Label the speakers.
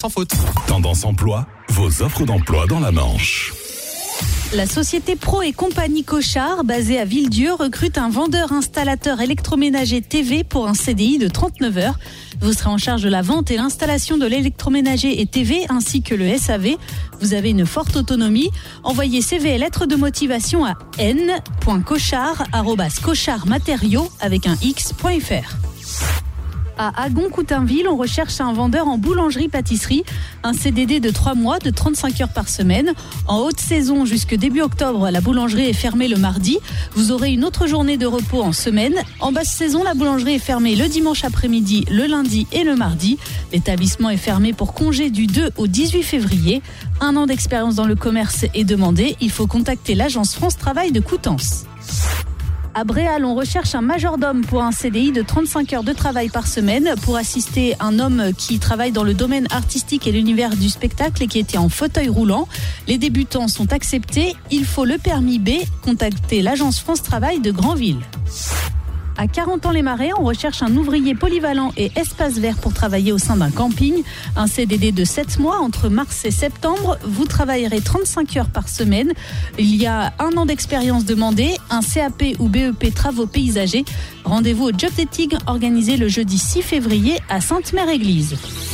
Speaker 1: sans faute.
Speaker 2: Tendance emploi, vos offres d'emploi dans la Manche.
Speaker 3: La société Pro et Compagnie Cochard, basée à Villedieu, recrute un vendeur-installateur électroménager TV pour un CDI de 39 heures. Vous serez en charge de la vente et l'installation de l'électroménager et TV ainsi que le SAV. Vous avez une forte autonomie. Envoyez CV et lettres de motivation à n.cochard@cochardmatériaux avec un x.fr. À Agon-Coutainville, on recherche un vendeur en boulangerie-pâtisserie. Un CDD de 3 mois, de 35 heures par semaine. En haute saison, jusque début octobre, la boulangerie est fermée le mardi. Vous aurez une autre journée de repos en semaine. En basse saison, la boulangerie est fermée le dimanche après-midi, le lundi et le mardi. L'établissement est fermé pour congé du 2 au 18 février. 1 an d'expérience dans le commerce est demandé. Il faut contacter l'agence France Travail de Coutances. À Bréal, on recherche un majordome pour un CDI de 35 heures de travail par semaine pour assister un homme qui travaille dans le domaine artistique et l'univers du spectacle et qui était en fauteuil roulant. Les débutants sont acceptés. Il faut le permis B. Contactez l'agence France Travail de Granville. À 40 ans les Marais, on recherche un ouvrier polyvalent et espace vert pour travailler au sein d'un camping. Un CDD de 7 mois entre mars et septembre. Vous travaillerez 35 heures par semaine. Il y a 1 an d'expérience demandée, un CAP ou BEP travaux paysagers. Rendez-vous au Job Dating organisé le jeudi 6 février à Sainte-Mère-Église.